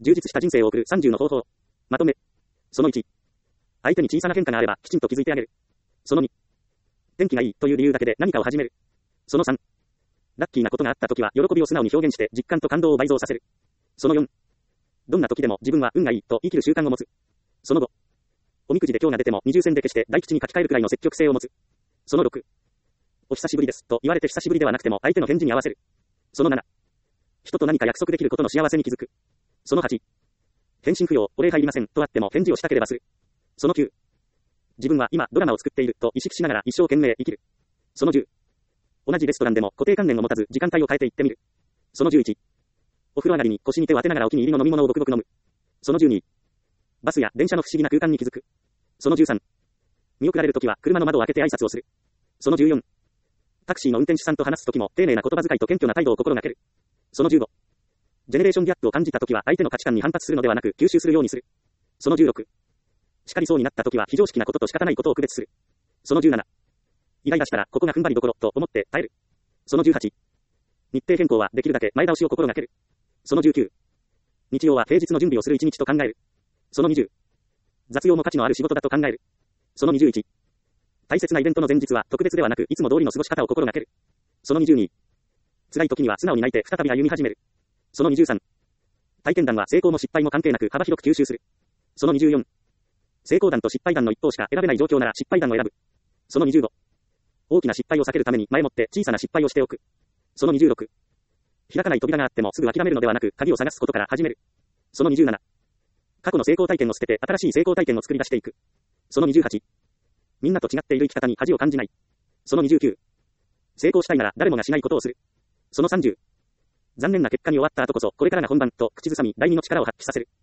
充実した人生を送る30の方法。まとめ。その1。相手に小さな変化があればきちんと気づいてあげる。その2。天気がいいという理由だけで何かを始める。その3。ラッキーなことがあったときは喜びを素直に表現して実感と感動を倍増させる。その4。どんな時でも自分は運がいいと生きる習慣を持つ。その5。おみくじで今日が出ても20銭で消して大吉に書き換えるくらいの積極性を持つ。その6。お久しぶりですと言われて久しぶりではなくても相手の返事に合わせる。その7。人と何か約束できることの幸せに気づく。その8。返信不要、お礼入りませんとあっても返事をしたければする。その9。自分は今ドラマを作っていると意識しながら一生懸命生きる。その10。同じレストランでも固定観念を持たず時間帯を変えていってみる。その11。お風呂上がりに腰に手を当てながらお気に入りの飲み物をごくごく飲む。その12。バスや電車の不思議な空間に気づく。その13。見送られるときは車の窓を開けて挨拶をする。その14。タクシーの運転手さんと話すときも丁寧な言葉遣いと謙虚な態度を心がける。その15。ジェネレーションギャップを感じたときは相手の価値観に反発するのではなく吸収するようにする。その16。叱りそうになったときは非常識なことと仕方ないことを区別する。その17。イライラしたらここが踏ん張りどころと思って耐える。その18。日程変更はできるだけ前倒しを心がける。その19。日曜は平日の準備をする一日と考える。その20。雑用も価値のある仕事だと考える。その21。大切なイベントの前日は特別ではなくいつも通りの過ごし方を心がける。その22。辛い時には素直に泣いて再び歩み始める。その23。体験談は成功も失敗も関係なく幅広く吸収する。その24。成功談と失敗談の一方しか選べない状況なら失敗談を選ぶ。その25。大きな失敗を避けるために前もって小さな失敗をしておく。その26。開かない扉があってもすぐ諦めるのではなく鍵を探すことから始める。その27。過去の成功体験を捨てて新しい成功体験を作り出していく。その28。みんなと違っている生き方に恥を感じない。その29。成功したいなら誰もがしないことをする。その30。残念な結果に終わった後こそこれからが本番と口ずさみ第二の力を発揮させる。